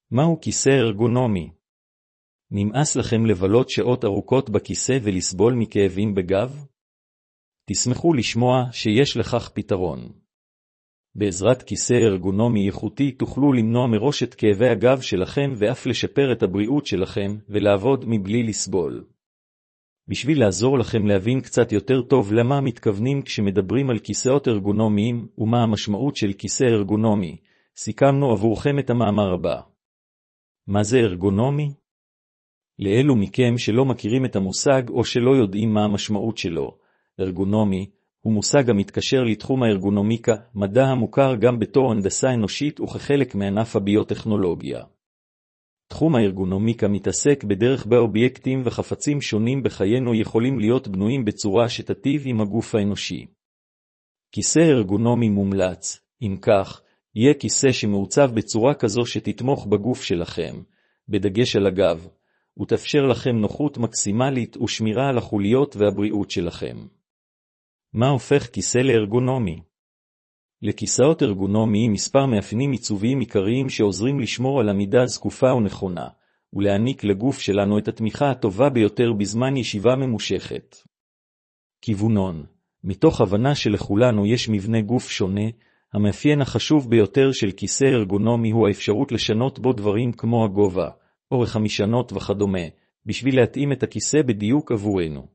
מהו כיסא ארגונומי? נמאס לכם לבלות שעות ארוכות בכיסא ולסבול מכאבים בגב? תשמחו לשמוע שיש לכך פתרון. בעזרת כיסא ארגונומי איכותי תוכלו למנוע מראש את כאבי הגב שלכם ואף לשפר את הבריאות שלכם ולעבוד מבלי לסבול. בשביל לעזור לכם להבין קצת יותר טוב למה מתכוונים כשמדברים על כיסאות ארגונומיים ומה המשמעות של כיסא ארגונומי, סיכמנו עבורכם את המאמר הבא. מה זה ארגונומי? לאלו מכם שלא מכירים את המושג או שלא יודעים מה המשמעות שלו, ארגונומי הוא מושג המתקשר לתחום הארגונומיקה, מדע המוכר גם בתור הנדסה אנושית וכחלק מענף הביוטכנולוגיה. תחום הארגונומיקה מתעסק בדרך בה אובייקטים וחפצים שונים בחיינו יכולים להיות בנויים בצורה שתטיב עם הגוף האנושי. כיסא ארגונומי מומלץ, אם כך, יהיה כיסא שמעוצב בצורה כזו שתתמוך בגוף שלכם, בדגש על הגב, ותאפשר לכם נוחות מקסימלית ושמירה על החוליות והבריאות שלכם. מה הופך כיסא לארגונומי? לכיסאות ארגונומיים מספר מאפיינים עיצוביים עיקריים שעוזרים לשמור על עמידה זקופה ונכונה, ולהעניק לגוף שלנו את התמיכה הטובה ביותר בזמן ישיבה ממושכת. כיוונון, מתוך הבנה שלכולנו יש מבנה גוף שונה, המאפיין החשוב ביותר של כיסא ארגונומי הוא האפשרות לשנות בו דברים כמו הגובה, אורך המשענות וכדומה, בשביל להתאים את הכיסא בדיוק עבורנו.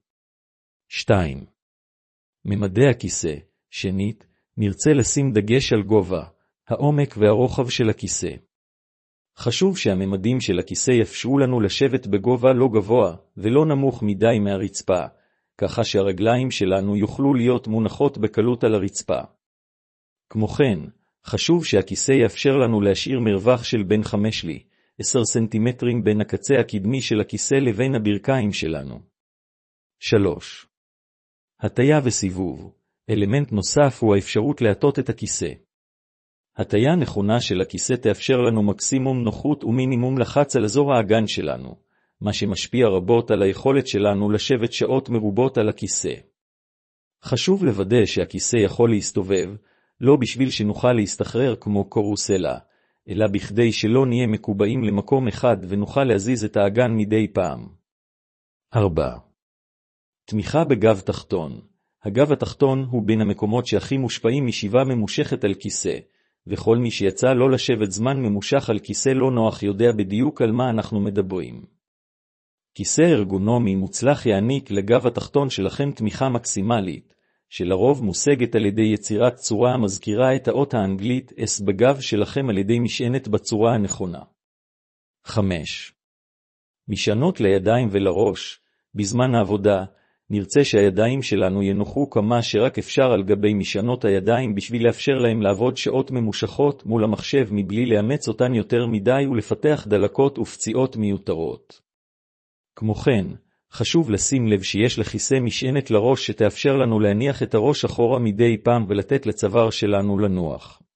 2. ממדי הכיסא. שנית, נרצה לשים דגש על גובה, העומק והרוחב של הכיסא. חשוב שהממדים של הכיסא יאפשרו לנו לשבת בגובה לא גבוה ולא נמוך מדי מהרצפה, ככה שהרגליים שלנו יוכלו להיות מונחות בקלות על הרצפה. כמו כן, חשוב שהכיסא יאפשר לנו להשאיר מרווח של בין 5 ל-10 סנטימטרים בין הקצה הקדמי של הכיסא לבין הברכיים שלנו. 3. הטיה וסיבוב. אלמנט נוסף הוא האפשרות להטות את הכיסא. הטיה נכונה של הכיסא תאפשר לנו מקסימום נוחות ומינימום לחץ על אזור האגן שלנו, מה שמשפיע רבות על היכולת שלנו לשבת שעות מרובות על הכיסא. חשוב לוודא שהכיסא יכול להסתובב, לא בשביל שנוכל להסתחרר כמו קורוסלה, אלא בכדי שלא נהיה מקובעים למקום אחד ונוכל להזיז את האגן מדי פעם. 4. תמיכה בגב תחתון. הגב התחתון הוא בין המקומות שהכי מושפעים מישיבה ממושכת על כיסא, וכל מי שיצא לא לשבת זמן ממושך על כיסא לא נוח יודע בדיוק על מה אנחנו מדברים. כיסא ארגונומי מוצלח יעניק לגב התחתון שלכם תמיכה מקסימלית, שלרוב מושגת על ידי יצירת צורה המזכירה את האות האנגלית S בגב שלכם על ידי משענת בצורה הנכונה. 5. משענות לידיים ולראש. בזמן העבודה, נרצה שהידיים שלנו ינוחו כמה שרק אפשר על גבי משענות הידיים בשביל לאפשר להם לעבוד שעות ממושכות מול המחשב מבלי לאמץ אותן יותר מדי ולפתח דלקות ופציעות מיותרות. כמו כן, חשוב לשים לב שיש לכיסא משענת לראש שתאפשר לנו להניח את הראש אחורה מדי פעם ולתת לצוואר שלנו לנוח.